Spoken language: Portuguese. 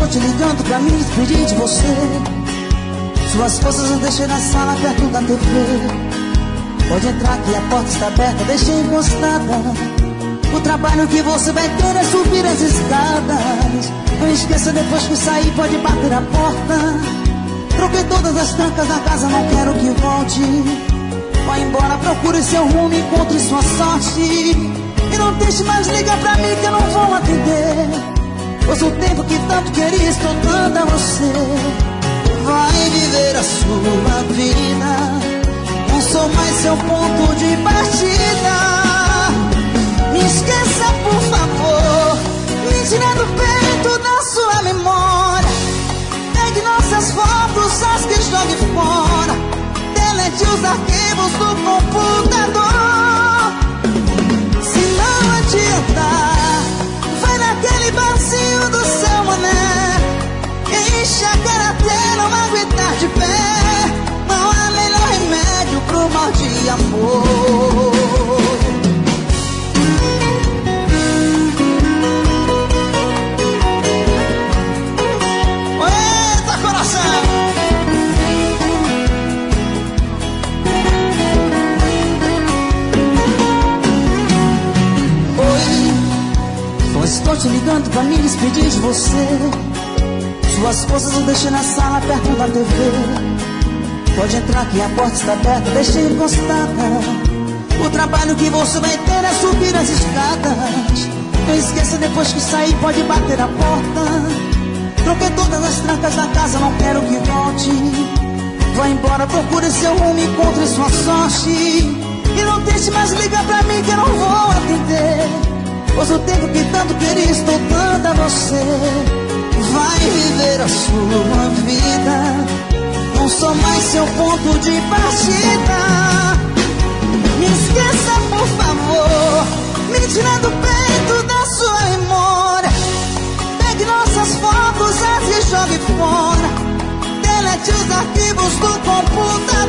te ligando pra me despedir de você. Suas forças eu deixei na sala perto da TV. Pode entrar que a porta está aberta, deixei encostada. O trabalho que você vai ter é subir as escadas. Não esqueça, depois que sair pode bater a porta. Troquei todas as trancas da casa, não quero que volte. Vai embora, procure seu rumo, encontre sua sorte. E não deixe mais ligar pra mim que eu não vou atender. Pois o tempo que tanto queria estou dando a você. Vai viver a sua vida, não sou mais seu ponto de partida. Me esqueça, por favor, me tira do peito da sua memória. Pegue nossas fotos, as que jogue fora. Delete os arquivos do computador. Se não adiantar, vai naquele barzinho do seu mané. Enche a cara até não aguentar de pé. Não há melhor remédio pro mal de amor. Eita, coração! Oi, pois estou te ligando pra me despedir de você. Suas forças eu deixei na sala perto da TV. Pode entrar que a porta está aberta, deixei encostada. O trabalho que você vai ter é subir as escadas. Não esqueça, depois que sair pode bater a porta. Troquei todas as trancas da casa, não quero que volte. Vai embora, procure seu rumo, encontre sua sorte. E não deixe mais ligar pra mim que eu não vou atender. Pois o tempo que tanto queria estou dando a você. Vai viver a sua vida, não sou mais seu ponto de partida. Me esqueça, por favor, me tira do peito da sua memória. Pegue nossas fotos, as e jogue fora. Delete os arquivos do computador.